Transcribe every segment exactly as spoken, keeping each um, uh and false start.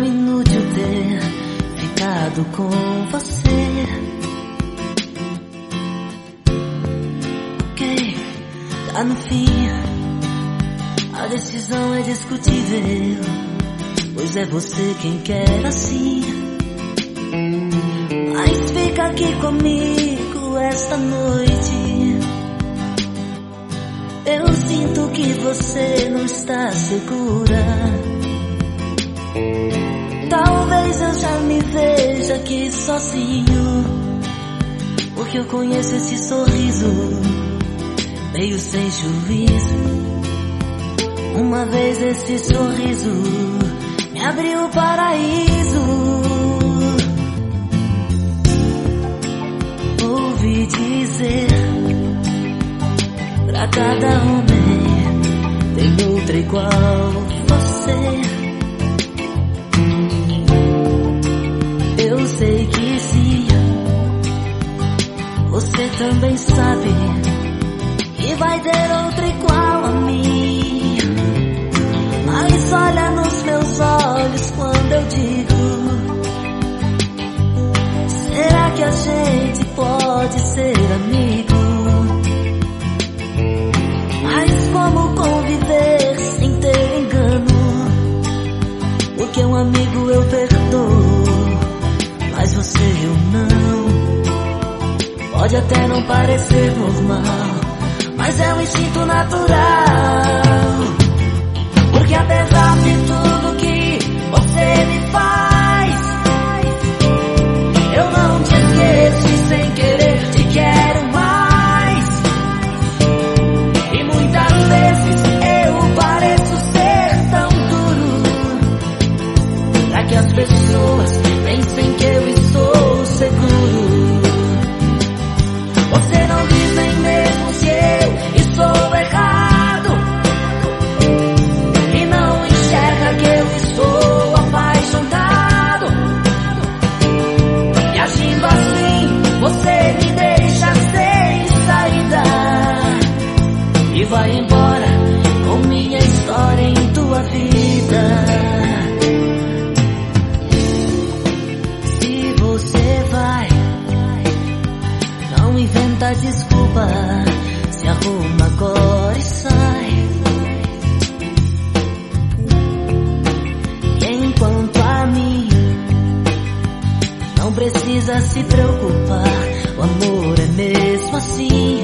inútil ter ficado com você. Ok, tá no fim. A decisão é discutível, pois é você quem quer assim. Mas fica aqui comigo esta noite. Eu sinto que você não está segura. Talvez eu já me veja aqui sozinho, porque eu conheço esse sorriso meio sem juízo. Uma vez esse sorriso me abriu o paraíso. Ouvi dizer, pra cada homem tem outra igual você. Eu sei que sim, você também sabe que vai ter outra igual a mim. Mas olha nos meus olhos quando eu digo: será que a gente pode ser amigo? Mas como conviver sem ter engano? Porque um amigo eu perdoo, mas você eu não. Pode até não parecer normal, mas é um instinto natural. Porque apesar de tudo que você me faz, eu não te esqueço e sem querer te quero mais. E muitas vezes eu pareço ser tão duro, pra que as pessoas pensem que eu estou seguro. Você não diz nem mesmo se eu estou errado, que eu estou apaixonado. E agindo assim, você me deixa sem saída e vai embora com minha história em tua vida. Se você vai, não inventa desculpa, se arruma agora e sai. Quanto a mim, não precisa se preocupar, o amor é mesmo assim.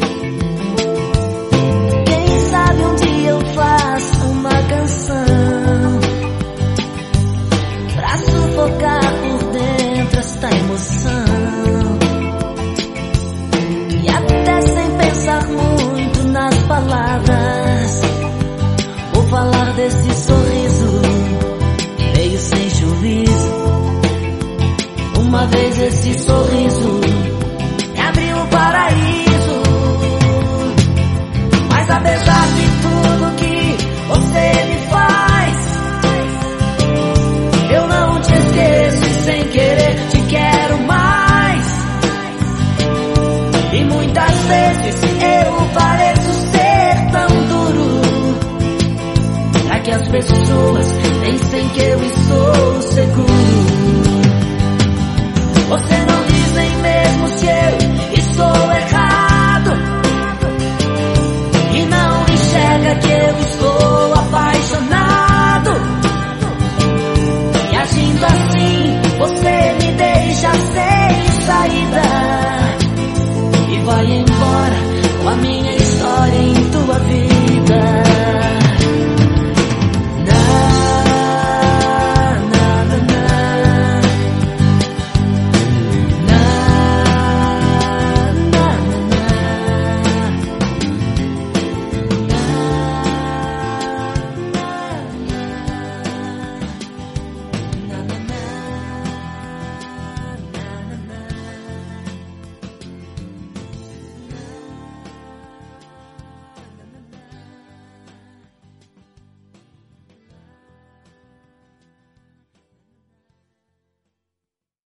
Quem sabe um dia eu faço uma canção pra sufocar por dentro esta emoção. E até sem pensar muito nas palavras, vou falar desse sorriso meio sem juízo. Uma vez esse sorriso me abriu o paraíso. Mas apesar de tudo que você me faz, eu não te esqueço e sem querer te quero mais. E muitas vezes eu pareço ser tão duro, pra que as pessoas pensem que eu